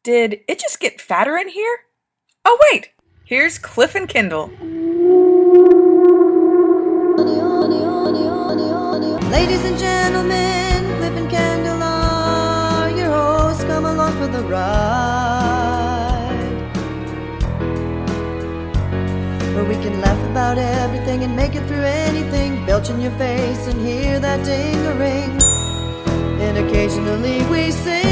Did it just get fatter in here? Oh, wait. Here's Cliff and Kendall. Ladies and gentlemen, Cliff and Kendall are your hosts. Come along for the ride, where we can laugh about everything and make it through anything. Belch in your face and hear that ding-a-ring. And occasionally we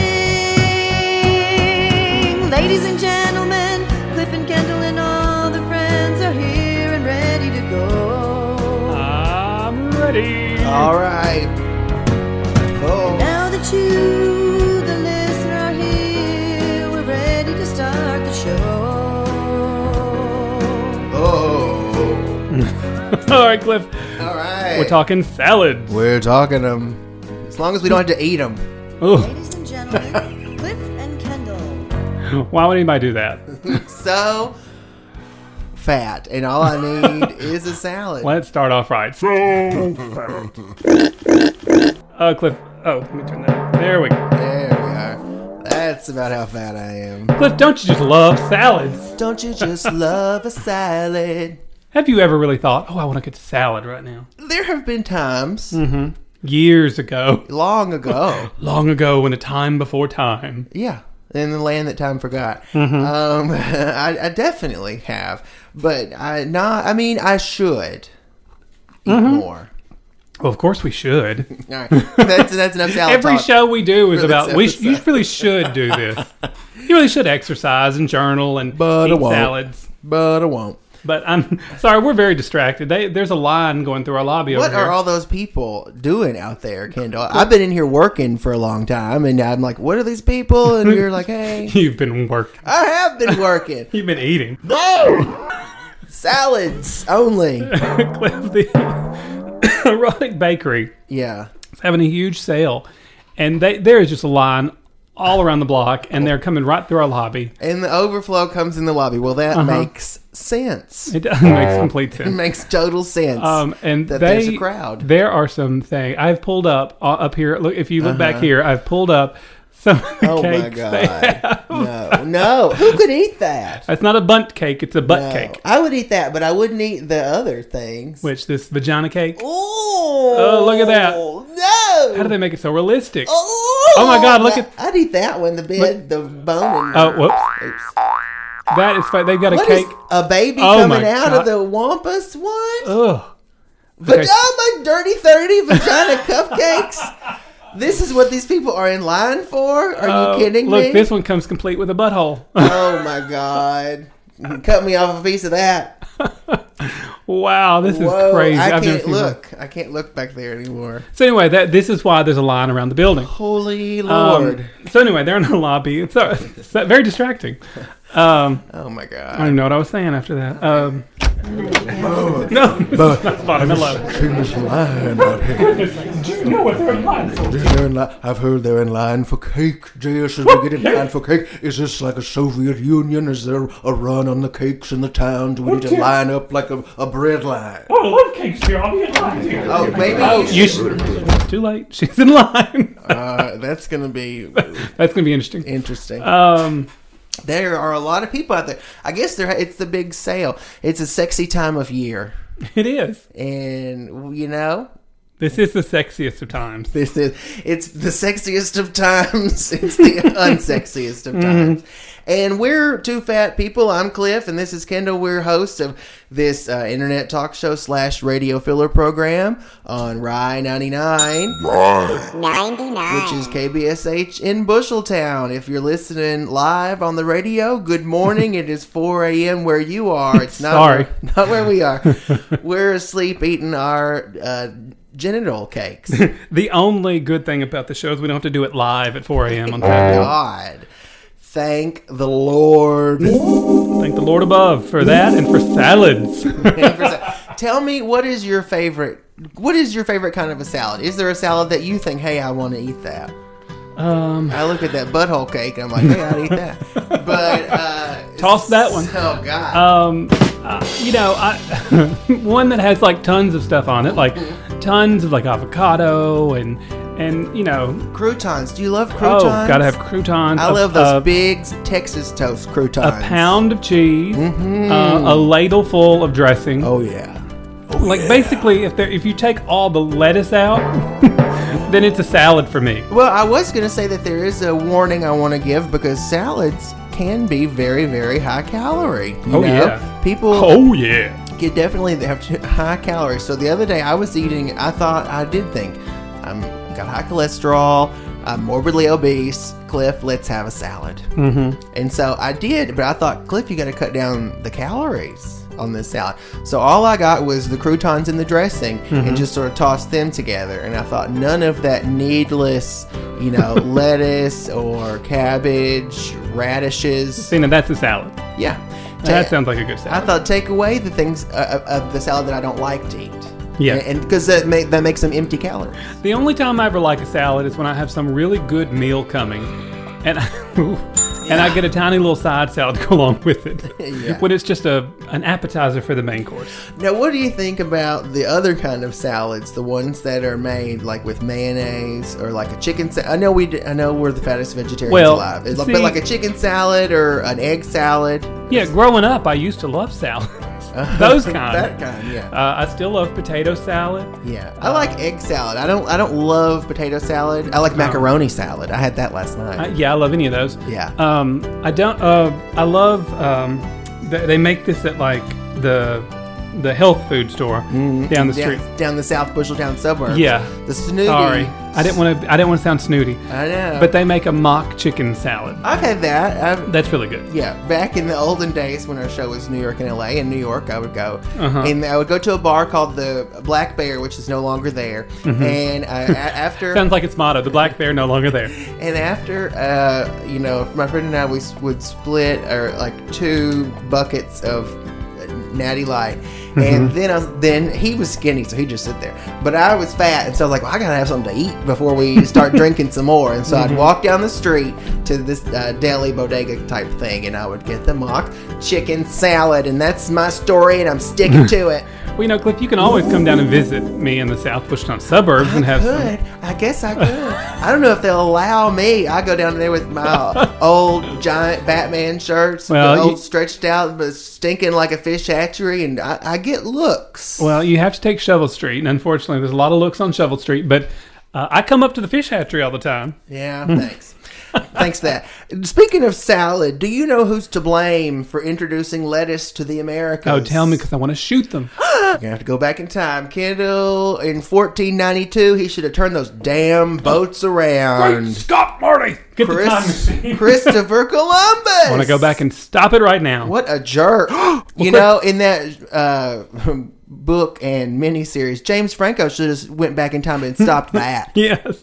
sing. Ladies and gentlemen, Cliff and Kendall and all the friends are here and ready to go. I'm ready. All right. Oh. Now that you, the listener, are here, we're ready to start the show. Oh. All right, Cliff. All right. We're talking salads. We're talking them. As long as we don't have to eat them. Ooh. Ladies and gentlemen, Cliff and Kendall. Why would anybody do that? So fat, and all I need is a salad. Let's start off right. Cliff. Oh, let me turn that. There we go. There we are. That's about how fat I am. Cliff, don't you just love salads? Don't you just love a salad? Have you ever really thought, oh, I want a good salad right now? There have been times, Years ago. long ago, Long ago in a time before time. yeah, in the land that time forgot. I definitely have, but I should eat more. Well, of course we should. All right, that's enough salad Every talk. show we do is for about, this you episode. really should do this. You really should exercise and journal and But I eat won't. salads. But I won't. But I'm sorry, we're very distracted. There's a line going through our lobby What over here. are all those people doing out there, Kendall? I've been in here working for a long time, and I'm like, what are these people? And you're like, hey, You've been working. I have been working. You've been eating. Salads only. Cliff, the Erotic Bakery Yeah. is having a huge sale. And there is just a line all around the block, and they're coming right through our lobby. And the overflow comes in the lobby. Well, that makes sense. It does make complete It sense. makes total sense. And that there's a crowd. There are some things I've pulled up here. Look, if you look back here, I've pulled up some of the Oh my cakes they have. God. No. Who could eat that? It's not a bunt cake; it's a butt No. cake. I would eat that, but I wouldn't eat the other things. Which this vagina cake? Oh, look at that. No. How do they make it so realistic? Oh my God, look at- I'd eat that one. The bone. Oh, whoops! Oops. That is fine. They've got a What cake. is a baby Oh coming my out God. of the wampus? What? Ugh. But oh, my dirty 30 vagina cupcakes. This is what these people are in line for? Are you kidding me? Look, this one comes complete with a butthole. Oh my God. Cut me off a piece of that. Wow, this is Whoa, crazy. I I've never can't seen look. I can't look back there anymore. So anyway, this is why there's a line around the building. Holy Lord. So anyway, they're in the lobby. It's very distracting. Oh my I don't God. even know what I was saying after that. No, it's not bottom and low. Seen this line out here. No, they're in line. I've heard they're in line for cake. Jay, should we get in line for cake? Is this like a Soviet Union? Is there a run on the cakes in the town? Do we need to line up like a bread line? Oh, I love cakes here. I'll be in line here. Oh, maybe You should. It's too late. She's in line. that's gonna be That's going to be interesting. interesting. There are a lot of people out there. I guess it's the big sale. It's a sexy time of year, It is. and This is the sexiest of times. it's the sexiest of times. It's the unsexiest of times. And we're two fat people. I'm Cliff, and this is Kendall. We're hosts of this internet talk show / radio filler program on Rye 99, which is KBSH in Busheltown. If you're listening live on the radio, good morning. It is 4 a.m. where you are. It's not Sorry. not where we are. We're asleep eating our genital cakes. The only good thing about the show is we don't have to do it live at 4 a.m. on Saturday. God. Thank the Lord. Thank the Lord above for that and for salads. Tell me, what is your favorite kind of a salad? Is there a salad that you think, hey, I want to eat that? I look at that butthole cake and I'm like, hey, I'd eat that. But Toss that one. Oh God. One that has like tons of stuff on it, like tons of like avocado and And, you know, Croutons. Do you love croutons? oh, gotta have croutons. I love those big Texas toast croutons. A pound of cheese, a ladle full of dressing. Oh, yeah. Like, basically, if you take all the lettuce out, then it's a salad for me. Well, I was going to say that there is a warning I want to give because salads can be very, very high calorie. You know? Yeah. People Oh, yeah. can definitely have high calories. So the other day I was eating, I did think, I'm got high cholesterol, I'm morbidly obese. Cliff, let's have a salad. Mm-hmm. And so I did, but I thought, Cliff, you got to cut down the calories on this salad. So all I got was the croutons and the dressing and just sort of tossed them together. And I thought none of that needless, lettuce or cabbage, radishes. See, now that's a salad. Yeah. That sounds like a good I salad. thought take away the things of the salad that I don't like to eat. Yeah. And because that makes them empty calories. The only time I ever like a salad is when I have some really good meal coming, and I get a tiny little side salad to go along with it. Yeah. When it's just an appetizer for the main course. Now, what do you think about the other kind of salads, the ones that are made like with mayonnaise or like a chicken salad? I know we're the fattest vegetarians alive. But like a chicken salad or an egg salad. Yeah, growing up, I used to love salad. Those kind. That kind, yeah. I still love potato salad. Yeah, I like egg salad. I don't love potato salad. I like macaroni salad. I had that last night. Yeah, I love any of those. Yeah. I don't. I love. They make this at like the health food store down the street. Down the South Busheltown suburbs. Yeah. The Snooty. Sorry, I didn't want to sound snooty. I know. But they make a mock chicken salad. I've had that. That's really good. Yeah, back in the olden days when our show was New York and LA. In New York, I would go, and I would go to a bar called the Black Bear, which is no longer there. And after Sounds like its motto: the Black Bear no longer there. and after my friend and I would split like 2 buckets of Natty Light. And then he was skinny, so he'd just sit there. But I was fat, and so I was like, well, I gotta have something to eat before we start drinking some more. And so I'd walk down the street to this deli bodega type thing, and I would get the mock chicken salad, and that's my story, and I'm sticking to it. Well, Cliff, you can always come down and visit me in the South Busheltown suburbs and have some. I guess I could. I don't know if they'll allow me. I go down there with my old giant Batman shirts, old stretched out, but stinking like a fish hatchery, and I get looks. Well, you have to take Shovel Street, and unfortunately, there's a lot of looks on Shovel Street, but I come up to the fish hatchery all the time. Yeah, thanks. Thanks for that. Speaking of salad, do you know who's to blame for introducing lettuce to the Americas? Oh, tell me, because I want to shoot them. You're going to have to go back in time. Kendall, in 1492, he should have turned those damn boats around. Great Scott, Marty! Get the time machine. Christopher Columbus! I want to go back and stop it right now. What a jerk. In that book and miniseries, James Franco should have went back in time and stopped that. Yes.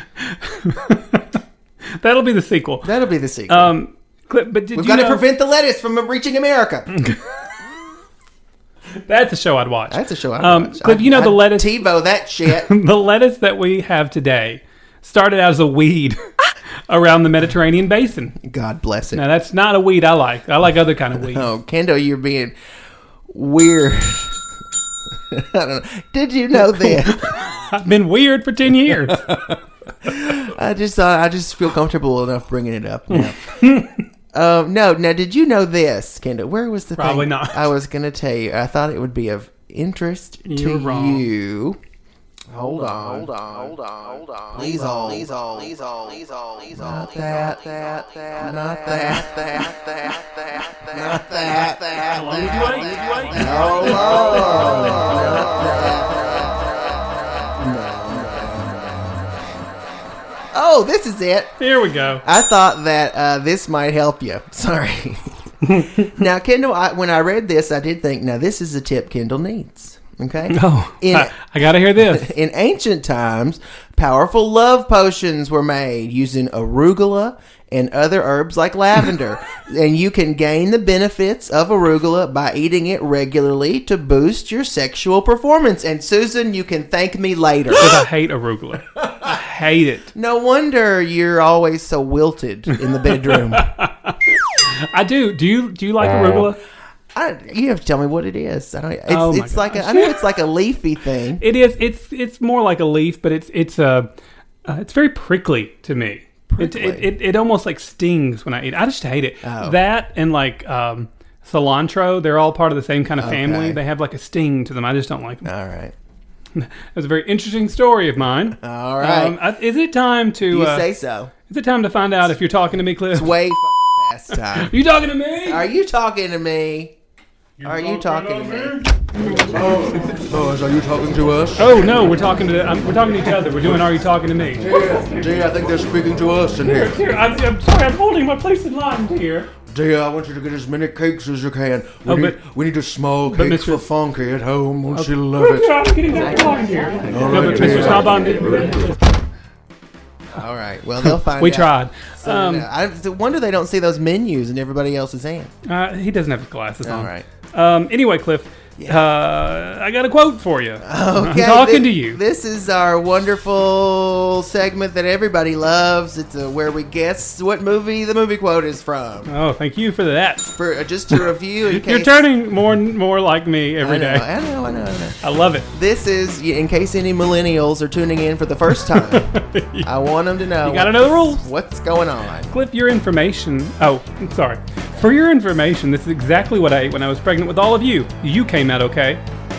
That'll be the sequel. That'll be the sequel. But We've got to prevent the lettuce from reaching America. That's a show I'd watch. That's a show I'd watch. Cliff, the lettuce... TiVo that shit. The lettuce that we have today started out as a weed around the Mediterranean basin. God bless it. Now, that's not a weed I like. I like other kind of weed. Oh, Kendall, you're being weird. I don't know. Did you know this? I've been weird for 10 years. I just feel comfortable enough bringing it up now. No. Now, did you know this, Kendall? Where was the Probably thing not. I was going to tell you? I thought it would be of interest You're to wrong. you. Hold on. Please hold. Not that. How long did you wait? Oh, this is it. Here we go. I thought that this might help you. Sorry. Now, Kendall, when I read this, I did think, now this is a tip Kendall needs. Okay? Oh, I got to hear this. In ancient times, powerful love potions were made using arugula and other herbs like lavender. And you can gain the benefits of arugula by eating it regularly to boost your sexual performance. And Susan, you can thank me later. Because I hate arugula. I hate it. No wonder you're always so wilted in the bedroom. I do. Do you like arugula? You have to tell me what it is. I don't. Oh my it's like gosh. I know it's like a leafy thing. It is. It's more like a leaf, but it's a It's very prickly to me. Prickly? It almost like stings when I eat it. I just hate it. Oh. That and like cilantro, they're all part of the same kind of family. Okay. They have like a sting to them. I just don't like them. All right. That's a very interesting story of mine. All right. Is it time to... You say so. Is it time to find out if you're talking to me, Cliff? It's way past time. Are you talking to me? Are you talking to me? Are you talking to me? Oh, are you talking to us? Oh no, we're talking to each other. We're doing Are You Talking to Me? Dear, I think they're speaking to us in here. Here, I'm sorry, I'm holding my place in line here. Dear, I want you to get as many cakes as you can. We need a small but cake Mr. for Funky at home. Won't you love Oh, it? I'm getting back in line here. No, but dear. Mr. Snowbond did. All right. Well, they'll find We out. tried. So, I wonder they don't see those menus in everybody else's hands. He doesn't have his glasses on. All right. Anyway, Cliff, I got a quote for you. Okay, I'm talking to you. This is our wonderful segment that everybody loves. It's where we guess what movie the movie quote is from. Oh, thank you for that. For just to review, in case You're turning more and more like me every day. I know. I love it. This is in case any millennials are tuning in for the first time. I want them to know. You gotta know the rules. What's going on? Cliff, your information. Oh, I'm sorry. For your information, this is exactly what I ate when I was pregnant with all of you. You came out okay.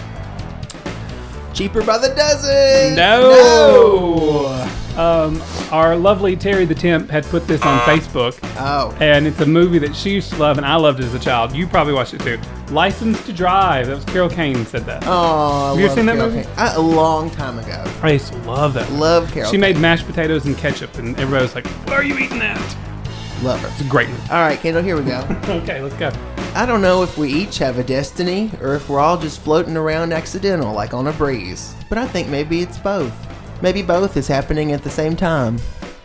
Cheaper by the dozen. No. Our lovely Terry the Temp had put this on Facebook. Oh. And it's a movie that she used to love, and I loved it as a child. You probably watched it too. License to Drive. That was Carol Kane said that. Oh, Have you ever seen that movie? A long time ago. I used to love that. Love Carol. She made mashed potatoes and ketchup, and everybody was like, "Why are you eating that?" Love her. It's a great movie. All right, Kendall, here we go. Okay, let's go. I don't know if we each have a destiny or if we're all just floating around accidental like on a breeze. But I think maybe it's both. Maybe both is happening at the same time.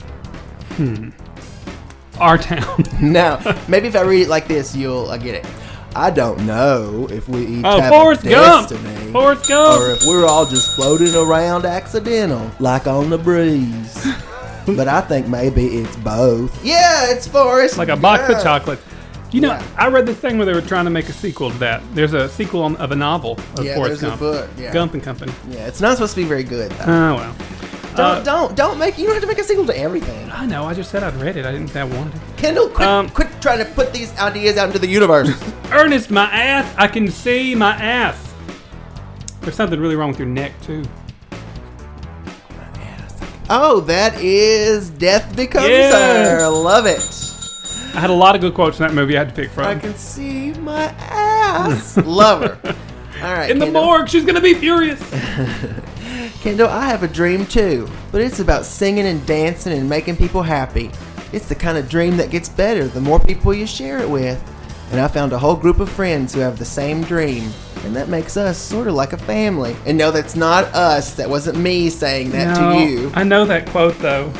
Our Town. Now, maybe if I read it like this, I get it. I don't know if we each Oh, have Forrest a Gump. destiny. Forrest Gump. Or if we're all just floating around accidental like on the breeze. But I think maybe it's both. Yeah, it's Forrest Like a box of Gump. chocolates. You know, Yeah. I read this thing where they were trying to make a sequel to that. There's a sequel of a novel of Yeah, Forrest there's Gump. a book. Yeah. Gump and Company. Yeah, it's not supposed to be very good though. Oh, well. Don't make. You don't have to make a sequel to everything. I know. I just said I'd read it. I didn't say I wanted it. Kendall, quit trying to put these ideas out into the universe. Ernest, my ass. I can see my ass. There's something really wrong with your neck, too. Oh, that is Death Becomes Yes. Her. Love it. I had a lot of good quotes in that movie I had to pick from. I can see my ass. Love her. All right, In the Kendall. morgue, she's going to be furious. Kendall, I have a dream too, but it's about singing and dancing and making people happy. It's the kind of dream that gets better the more people you share it with. And I found a whole group of friends who have the same dream. And that makes us sort of like a family. And no, that's not us. That wasn't me saying that No, to you. I know that quote, though.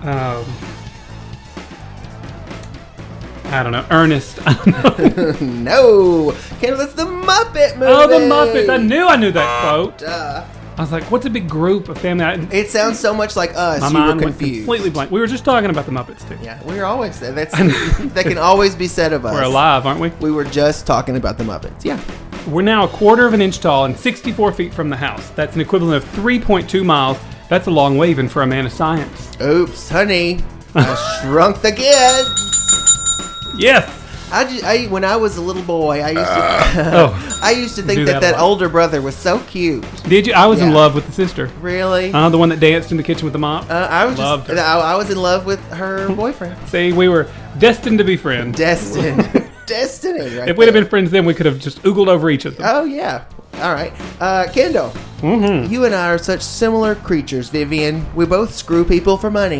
I don't know. Ernest. I don't know. No. Kendall, it's the Muppet movie. Oh, the Muppets. I knew that quote. Duh. I was like, what's a big group of family? It sounds so much like us. My You were mind went confused. completely blank. We were just talking about the Muppets, too. Yeah, we're always that's that can always be said of us. We're alive, aren't we? We were just talking about the Muppets. Yeah. We're now a quarter of an inch tall and 64 feet from the house. That's an equivalent of 3.2 miles. That's a long way even for a man of science. Oops, honey, I shrunk the kids. Yes. When I was a little boy, I used to Oh, I used to think Do that that a lot. older brother was so cute. did you? I was in Yeah. love with the sister. Really? The one that danced in the kitchen with the mop. I was Loved just her. I was in love with her boyfriend. See, we were destined to be friends. Destined. Destiny, right? If we'd have there. been friends then, we could have just oogled over each of them. Oh yeah. All right, Kendall. Mm-hmm. You and I are such similar creatures, Vivian. We both screw people for money.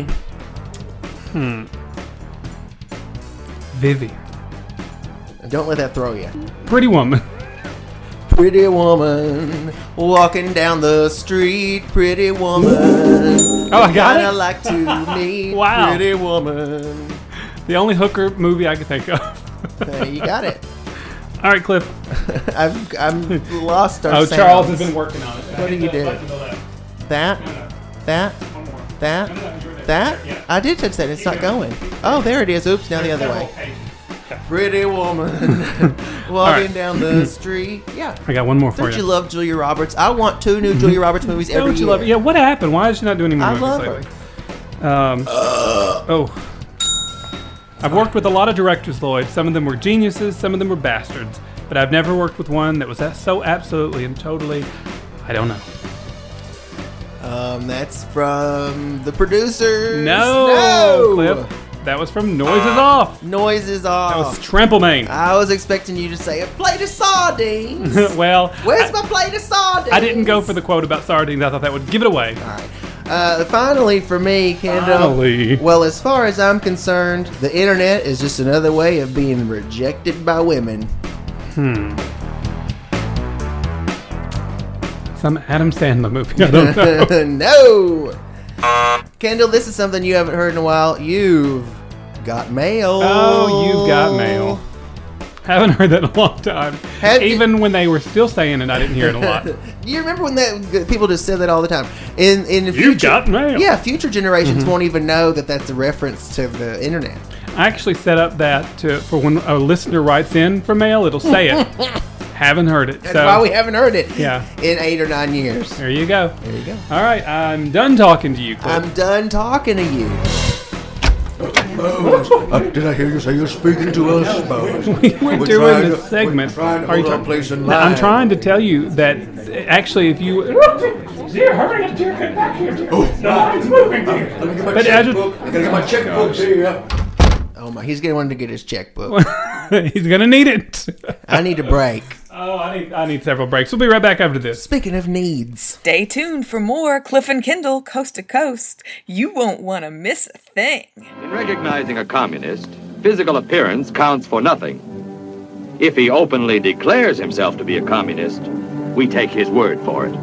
Vivi. Don't let that throw you. Pretty woman. Pretty woman walking down the street. Pretty woman. Oh, I got Kinda it? like to meet. Wow. Pretty woman. The only hooker movie I could think of. You got it. All right, Cliff. I've lost our Oh, sounds. Charles has been working on it. What did you do? That? That? That? Yeah. I did touch that. It's not going. Oh, there it is. Oops, now the other way. Pretty woman walking right. down the street. Yeah. I got one more for Don't you. you love Julia Roberts? I want 2 new Julia Roberts movies every Don't you year. love it? Yeah, what happened? Why is she not doing any more I movies love her. lately? I've worked with a lot of directors, Lloyd. Some of them were geniuses, some of them were bastards. But I've never worked with one that was so absolutely and totally, I don't know. That's from the producers. No! Cliff. That was from Noises Off. Noises Off. That was Tramplemain. I was expecting you to say a plate of sardines. Well, Where's my plate of sardines? I didn't go for the quote about sardines. I thought that would give it away. All right. Finally, for me, Kendall. Finally. Well, as far as I'm concerned, the internet is just another way of being rejected by women. Some Adam Sandler movie. I don't know. No. Kendall, this is something you haven't heard in a while. You've got mail. Oh, you've got mail. Haven't heard that in a long time. Even when they were still saying it, I didn't hear it a lot. Do you remember when people just said that all the time? In the future, You've got mail. Yeah, future generations won't even know that that's a reference to the internet. I actually set up that for when a listener writes in for mail, it'll say it. Haven't heard it. That's why we haven't heard it in 8 or 9 years. There you go. There you go. All right, I'm done talking to you, Cliff. I'm done talking to you. Did I hear you say you're speaking to us? We're doing this segment. I'm trying to tell you that actually, if you. Dear, hurry up, dear, get back here, dear. The line's moving, dear. Let me get my checkbook. I gotta get my checkbook here. Oh my, he's going to get his checkbook. He's gonna need it. I need a break. Oh, I need several breaks. We'll be right back after this. Speaking of needs. Stay tuned for more Cliff and Kendall Coast to Coast. You won't want to miss a thing. In recognizing a communist, physical appearance counts for nothing. If he openly declares himself to be a communist, we take his word for it.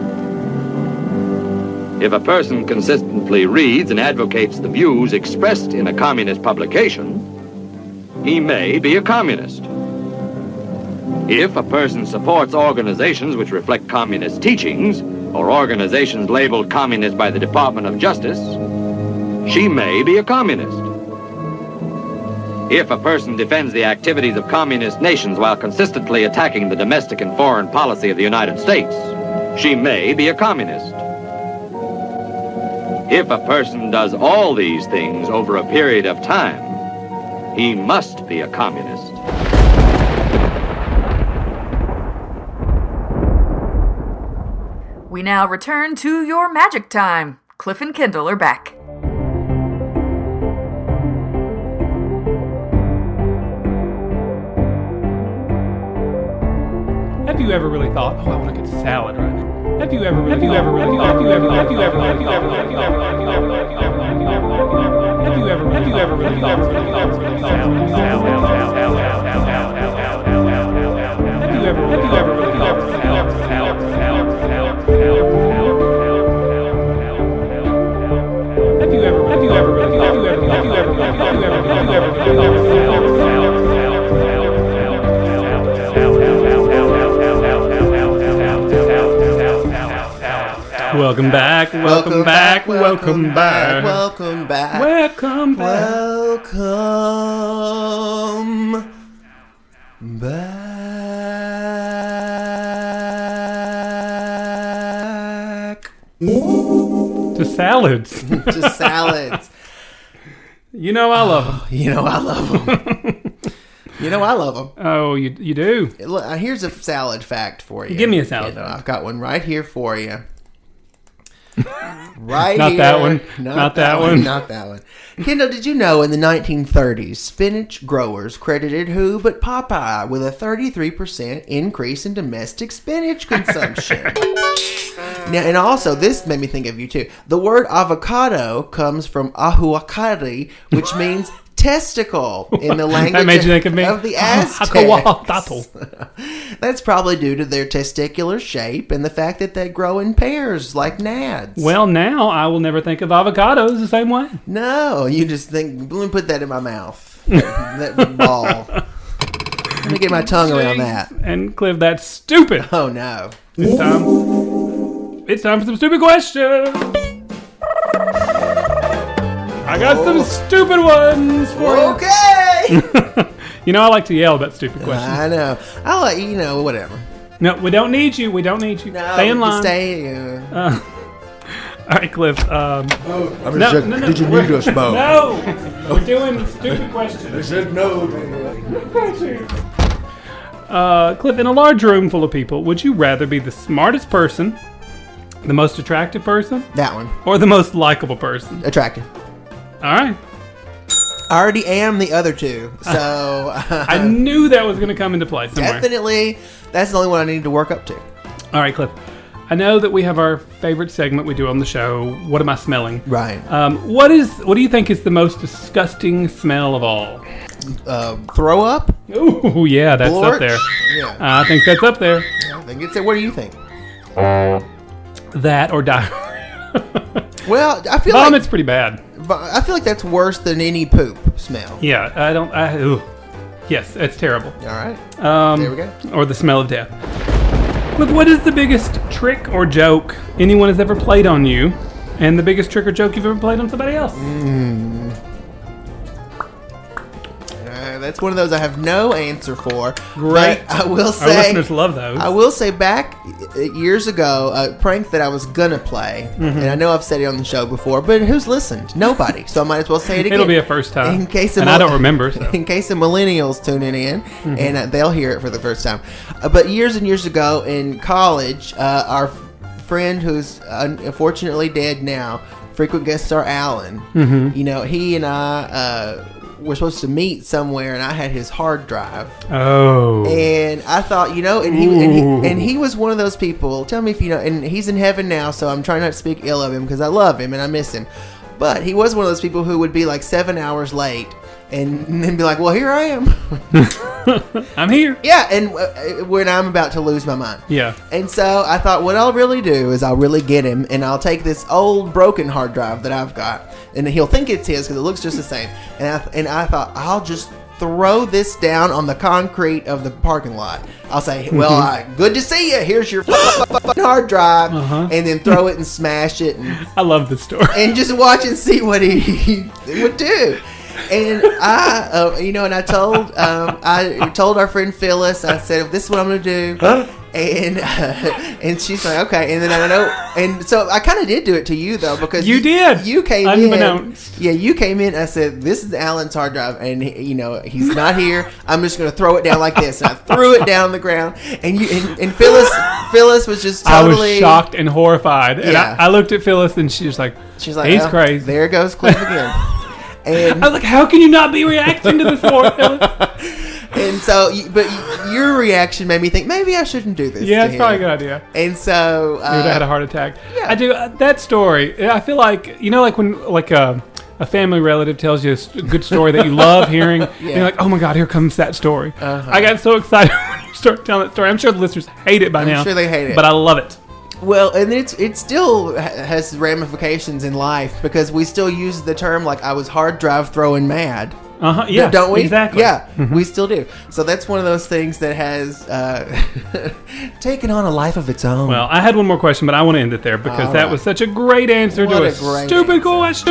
If a person consistently reads and advocates the views expressed in a communist publication, he may be a communist. If a person supports organizations which reflect communist teachings, or organizations labeled communist by the Department of Justice, she may be a communist. If a person defends the activities of communist nations while consistently attacking the domestic and foreign policy of the United States, she may be a communist. If a person does all these things over a period of time, he must be a communist. We now return to your magic time. Cliff and Kendall are back. Have you ever really thought, I want to get salad, right? Have you ever really Welcome back, welcome back, welcome back. Welcome back. Welcome back. Welcome back. To salads. To salads. You know I love them. You know I love them. You know I love them. Oh, you do? Look, here's a salad fact for you. Give me a salad. I've got one right here for you. Right Not here. that one. Not that one. Not that one. Kendall, did you know in the 1930s, spinach growers credited who but Popeye with a 33% increase in domestic spinach consumption? Now, and also, this made me think of you too. The word avocado comes from ahuacari, which means testicle in the language That made you think of me? of the Aztecs. That's probably due to their testicular shape and the fact that they grow in pairs like nads. Well, now I will never think of avocados the same way. No, you just think, let me put that in my mouth. that ball. Let me get my tongue around that. And Cliff, that's stupid. Oh, no. It's time for some stupid questions. I got some stupid ones for you. Okay. You know, I like to yell about stupid questions. I know. I like, whatever. No, we don't need you. We don't need you. No, Stay in you can line. Stay. right, Cliff. Did you need us, Bo? No! We're doing stupid questions. I said no. Cliff, in a large room full of people, would you rather be the smartest person, the most attractive person, That one. or the most likable person? Attractive. All right. I already am the other two, so I knew that was going to come into play somewhere. definitely that's the only one I need to work up to. All right, Cliff. I know that we have our favorite segment we do on the show. What am I smelling? Right. What do you think is the most disgusting smell of all? Throw up? Oh, yeah, that's Blorch? up there. Yeah. I think that's up there. I think it's. What do you think? That or diarrhea. Well, I feel Vomit's pretty bad. like that's worse than any poop smell. Yeah, yes, it's terrible. All right. There we go. Or the smell of death. Cliff, what is the biggest trick or joke anyone has ever played on you, and the biggest trick or joke you've ever played on somebody else? That's one of those I have no answer for. Great. But I will Our say, listeners love those. I will say back years ago, a prank that I was gonna play, and I know I've said it on the show before, but who's listened? Nobody. So I might as well say it again. It'll be a first time. In case and I don't remember. So. In case of millennials tuning in, and they'll hear it for the first time. But years and years ago in college, our friend who's unfortunately dead now, frequent guest star Alan, you know, he and I were supposed to meet somewhere, and I had his hard drive. Oh. And I thought, you know, and he was one of those people. Tell me if you know. And he's in heaven now, so I'm trying not to speak ill of him because I love him and I miss him. But he was one of those people who would be like 7 hours late, and then be like, "Well, here I am." I'm here. Yeah, and when I'm about to lose my mind. Yeah. And so I thought, what I'll really do is I'll really get him, and I'll take this old broken hard drive that I've got, and he'll think it's his because it looks just the same. And I thought, I'll just throw this down on the concrete of the parking lot. I'll say, well, good to see you. Here's your hard drive. And then throw it and smash it. And, I love this story. and just watch and see what he would do. And I told our friend Phyllis, I said, this is what I'm going to do. And she's like, okay. And then I know, and so I kind of did do it to you though, because you did. You came Unbeknownst. in. Yeah, you came in. I said, this is Alan's hard drive, and he's not here. I'm just going to throw it down like this. And I threw it down on the ground, and Phyllis was just totally. I was shocked and horrified. And Yeah. I looked at Phyllis, and she's like, he's crazy. There goes Cliff again. And I was like, how can you not be reacting to this more, Phyllis? And so, but your reaction made me think maybe I shouldn't do this. Yeah, to it's him. probably a good idea. And so, Dude, I had a heart attack. Yeah. I do that story. I feel like like when a family relative tells you a good story that you love hearing. And you're like, oh my god, here comes that story. I got so excited when you start telling that story. I'm sure the listeners hate it by now. I'm sure they hate it, but I love it. Well, and it still has ramifications in life because we still use the term like I was hard drive throwing mad. Yeah, don't we? Exactly. Yeah, we still do. So that's one of those things that has taken on a life of its own. Well, I had one more question, but I want to end it there because that was such a great answer What to a a great stupid question.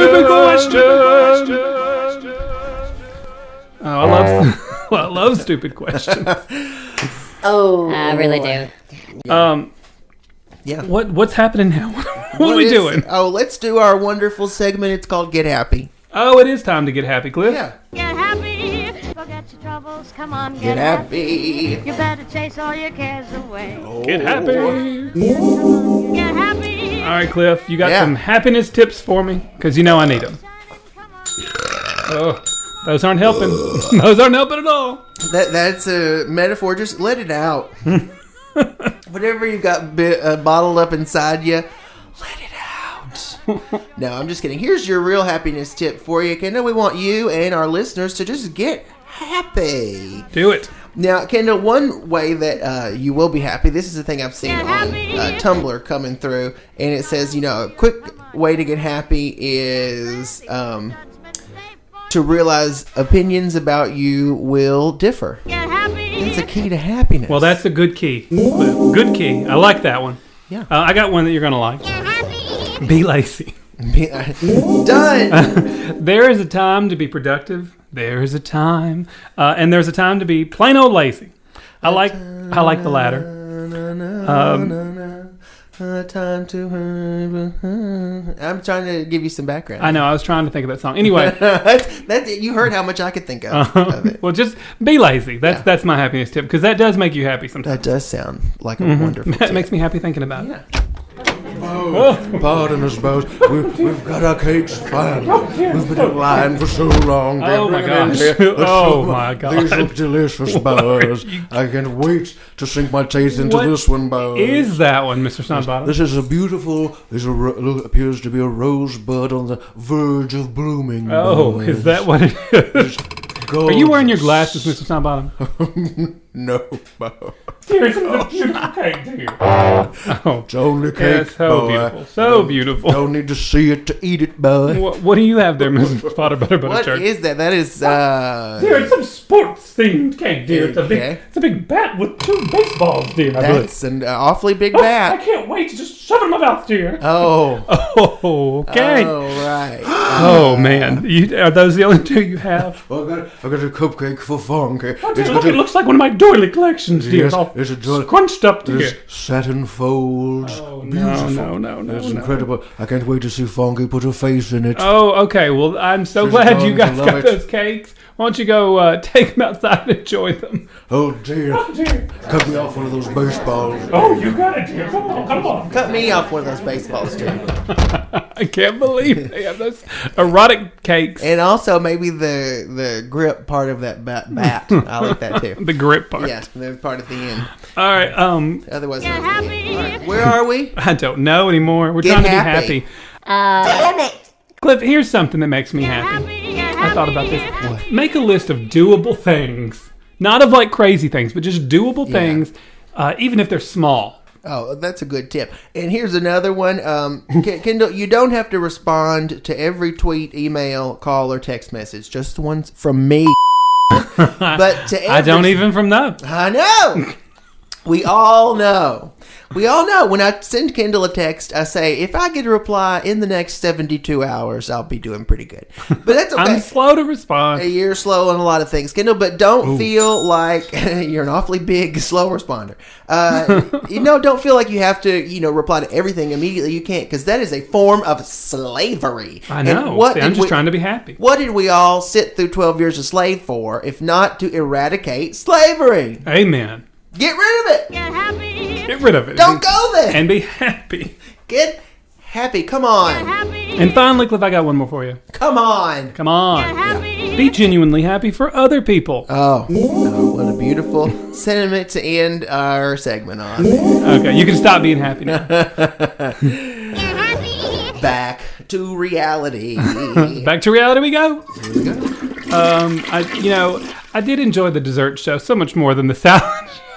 Oh, I love stupid questions. Oh, I really do. Yeah. What's happening now? What are we doing? Oh, let's do our wonderful segment. It's called Get Happy. Oh, it is time to get happy, Cliff. Yeah. Get happy, forget your troubles, come on, Get happy. You better chase all your cares away. Get happy. Get happy. All right, Cliff, you got Yeah. some happiness tips for me? Because you know I need them. Oh, those aren't helping. Those aren't helping at all. That's a metaphor. Just let it out. Whatever you got bottled up inside you, let it out. No, I'm just kidding. Here's your real happiness tip for you, Kendall. We want you and our listeners to just get happy. Do it. Now, Kendall, one way that you will be happy, this is the thing I've seen on Tumblr coming through, and it says, a quick way to get happy is to realize opinions about you will differ. Get happy. That's a key to happiness. Well, that's a good key. Cliff. Good key. I like that one. Yeah. I got one that you're going to like. Get happy. Be lazy. Done. There is a time to be productive. There is a time. And there's a time to be plain old lazy. I like the latter. Time to. I'm trying to give you some background. I know. I was trying to think of that song. Anyway, that's you heard how much I could think of it. Well, just be lazy. That's my happiness tip, because that does make you happy sometimes. That does sound like a wonderful tip. That makes me happy thinking about it. Pardon us, Bows. We've got our cakes fine. We've been in line for so long. Oh my gosh. Oh my gosh. These look delicious, Bows. I can't wait to sink my teeth into this one, Bows. Is that one, Mr. Snodbottom? This is a beautiful, appears to be a rosebud on the verge of blooming. Oh, Bows. is that what it is? Are you wearing your glasses, Mr. Snodbottom? No, Bows. Here's some beautiful cake, dear. Oh, it's only cake, yeah, so boy. beautiful. So beautiful. Don't need to see it to eat it, boy. What do you have there, Mr. Potter Butter Butter What Church? is that? That is. Dear, it's some sports-themed cake, dear. It's a big bat with 2 baseballs, dear. That's an awfully big I bat. can't wait to just shove it in my mouth, dear. Oh. Oh, okay. Oh, right. Oh, man. Are those the only 2 you have? Well, I got a cupcake for Funky. It looks like one of my doily collections, dear. Yes, All it's a doily. scrunched up, dear. There's satin folds. Oh, Beautiful. no. It's incredible. I can't wait to see Funky put her face in it. Oh, okay. Well, I'm so She's glad going you guys to love got it. those cakes. Why don't you go take them outside and enjoy them? Oh, dear. Oh, dear. Cut me off one of those baseballs. Oh, you got it, dear. Come on. Cut me off one of those baseballs, too. I can't believe they have those erotic cakes. And also maybe the grip part of that bat. I like that, too. The grip part. Yeah, the part at the end. All right. Otherwise, Get happy. all right, where are we? I don't know anymore. We're Get trying to happy. be happy. Damn it! Cliff, here's something that makes me happy. I thought about this. Make a list of doable things. Not of like crazy things, but just doable things, even if they're small. Oh, that's a good tip. And here's another one. Kendall, you don't have to respond to every tweet, email, call, or text message. Just the ones from me. But to I don't even from know. I know. We all know. When I send Kendall a text, I say, if I get a reply in the next 72 hours, I'll be doing pretty good. But that's okay. I'm slow to respond. You're slow on a lot of things, Kendall, but don't feel like you're an awfully big, slow responder. Don't feel like you have to, reply to everything immediately. You can't, because that is a form of slavery. I know. I'm just trying to be happy. What did we all sit through 12 years a slave for, if not to eradicate slavery? Amen. Get rid of it. Get happy. Get rid of it. Don't go there. And be happy. Get happy. Come on. Get happy. And finally, Cliff, I got one more for you. Come on. Come on. Get happy. Be genuinely happy for other people. Oh, what a beautiful sentiment to end our segment on. Okay, you can stop being happy now. Get happy. Back to reality. Back to reality we go. Here we go. I did enjoy the dessert show so much more than the salad show.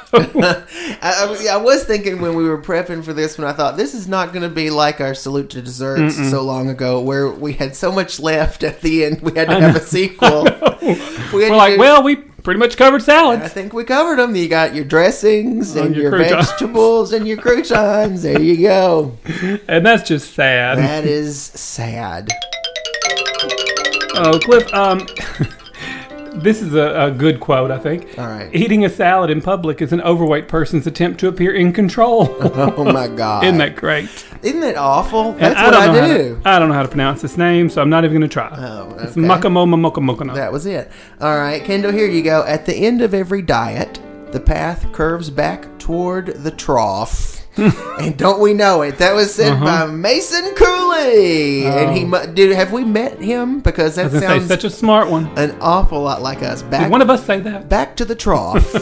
I was thinking when we were prepping for this one, I thought this is not going to be like our Salute to Desserts so long ago, where we had so much left at the end. We had to have a sequel. We pretty much covered salads. I think we covered them. You got your dressings and your croutons. vegetables and your croutons. There you go. And that's just sad. That is sad. Oh, Cliff, this is a good quote, I think. All right. Eating a salad in public is an overweight person's attempt to appear in control. Oh, my God. Isn't that great? Isn't that awful? And That's what I do. I don't know how to pronounce this name, so I'm not even going to try. Oh, okay. It's Makamomomokomokono. That was it. All right, Kendall, here you go. At the end of every diet, the path curves back toward the trough. And don't we know it? That was said by Mason Cooley. And have we met him? Because that sounds such a smart one. An awful lot like us. Did one of us say that? Back to the trough.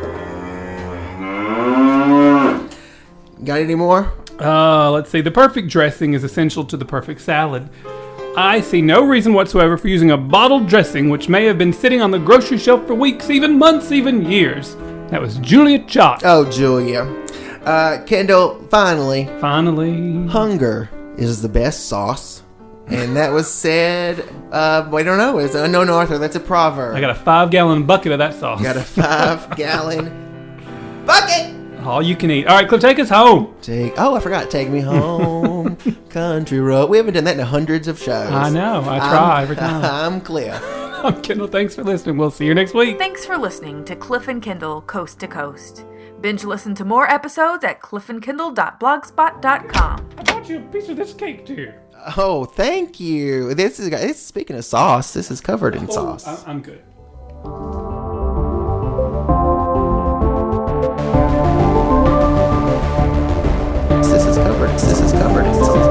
Got any more? Let's see. The perfect dressing is essential to the perfect salad. I see no reason whatsoever for using a bottled dressing which may have been sitting on the grocery shelf for weeks, even months, even years. That was Julia Chott. Oh, Julia. Kendall, finally, hunger is the best sauce. And that was said, we don't know. It's unknown author. That's a proverb. I got a 5-gallon bucket of that sauce. You got a 5-gallon bucket. All you can eat. All right, Cliff, take us home. I forgot. Take me home, country road. We haven't done that in hundreds of shows. I know. I try every time. I'm Cliff. I'm Kendall. Thanks for listening. We'll see you next week. Thanks for listening to Cliff and Kindle Coast to Coast. Binge listen to more episodes at cliffandkindle.blogspot.com. I brought you a piece of this cake, too. Oh, thank you. This is speaking of sauce. This is covered in sauce. I'm good. This is covered in sauce.